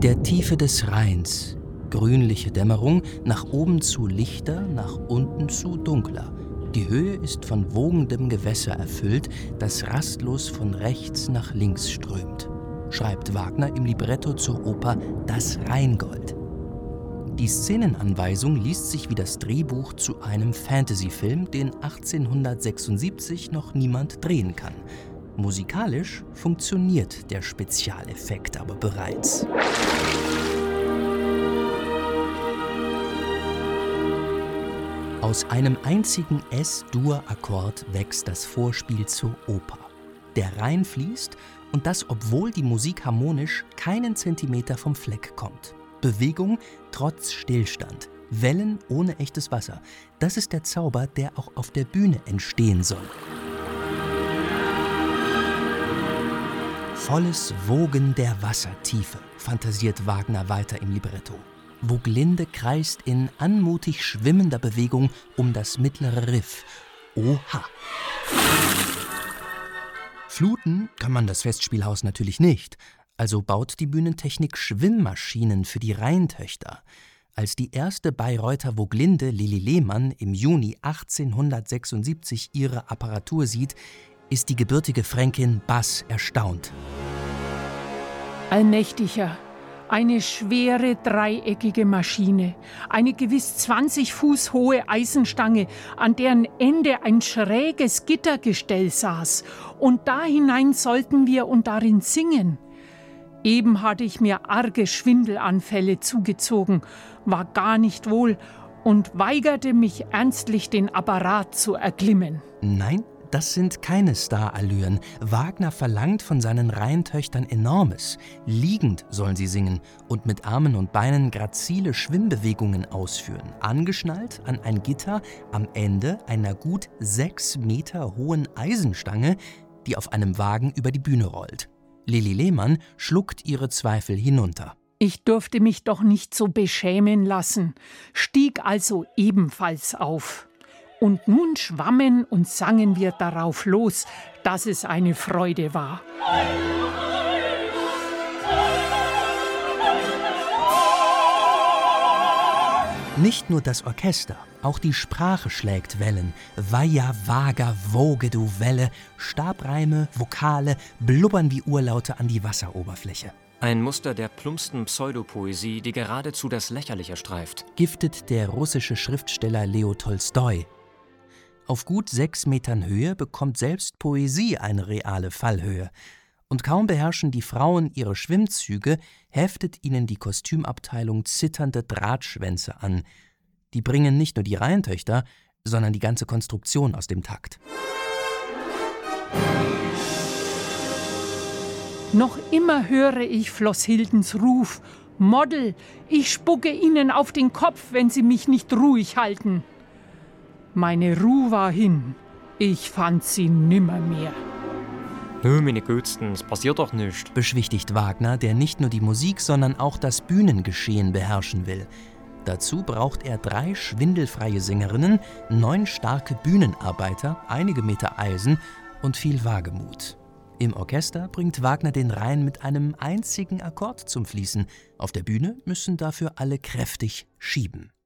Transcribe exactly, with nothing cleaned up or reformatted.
der Tiefe des Rheins, grünliche Dämmerung, nach oben zu lichter, nach unten zu dunkler. Die Höhe ist von wogendem Gewässer erfüllt, das rastlos von rechts nach links strömt, schreibt Wagner im Libretto zur Oper Das Rheingold. Die Szenenanweisung liest sich wie das Drehbuch zu einem Fantasyfilm, den achtzehnhundertsechsundsiebzig noch niemand drehen kann. Musikalisch funktioniert der Spezialeffekt aber bereits. Aus einem einzigen Es-Dur-Akkord wächst das Vorspiel zur Oper. Der Rhein fließt, und das, obwohl die Musik harmonisch keinen Zentimeter vom Fleck kommt. Bewegung trotz Stillstand, Wellen ohne echtes Wasser. Das ist der Zauber, der auch auf der Bühne entstehen soll. Volles Wogen der Wassertiefe, fantasiert Wagner weiter im Libretto. Voglinde kreist in anmutig schwimmender Bewegung um das mittlere Riff. Oha! Fluten kann man das Festspielhaus natürlich nicht, also baut die Bühnentechnik Schwimmmaschinen für die Rheintöchter. Als die erste Bayreuther Voglinde Lili Lehmann im Juni achtzehnhundertsechsundsiebzig ihre Apparatur sieht, ist die gebürtige Fränkin bass erstaunt. Allmächtiger, eine schwere dreieckige Maschine, eine gewiss zwanzig Fuß hohe Eisenstange, an deren Ende ein schräges Gittergestell saß. Und da hinein sollten wir und darin singen. Eben hatte ich mir arge Schwindelanfälle zugezogen, war gar nicht wohl und weigerte mich ernstlich, den Apparat zu erklimmen. Nein, das sind keine Starallüren. Wagner verlangt von seinen Rheintöchtern Enormes. Liegend sollen sie singen und mit Armen und Beinen grazile Schwimmbewegungen ausführen, angeschnallt an ein Gitter am Ende einer gut sechs Meter hohen Eisenstange, die auf einem Wagen über die Bühne rollt. Lili Lehmann schluckt ihre Zweifel hinunter. Ich durfte mich doch nicht so beschämen lassen, stieg also ebenfalls auf. Und nun schwammen und sangen wir darauf los, dass es eine Freude war. Nicht nur das Orchester, auch die Sprache schlägt Wellen. Weiher, Wager, Woge, du Welle, Stabreime, Vokale blubbern wie Urlaute an die Wasseroberfläche. Ein Muster der plumpsten Pseudopoesie, die geradezu das Lächerliche streift, giftet der russische Schriftsteller Leo Tolstoi. Auf gut sechs Metern Höhe bekommt selbst Poesie eine reale Fallhöhe. Und kaum beherrschen die Frauen ihre Schwimmzüge, heftet ihnen die Kostümabteilung zitternde Drahtschwänze an. Die bringen nicht nur die Rheintöchter, sondern die ganze Konstruktion aus dem Takt. Noch immer höre ich Flosshildens Ruf: Model, ich spucke Ihnen auf den Kopf, wenn Sie mich nicht ruhig halten. Meine Ruhe war hin, ich fand sie nimmermehr. Nö, meine Gütsten, es passiert doch nichts, beschwichtigt Wagner, der nicht nur die Musik, sondern auch das Bühnengeschehen beherrschen will. Dazu braucht er drei schwindelfreie Sängerinnen, neun starke Bühnenarbeiter, einige Meter Eisen und viel Wagemut. Im Orchester bringt Wagner den Rhein mit einem einzigen Akkord zum Fließen. Auf der Bühne müssen dafür alle kräftig schieben.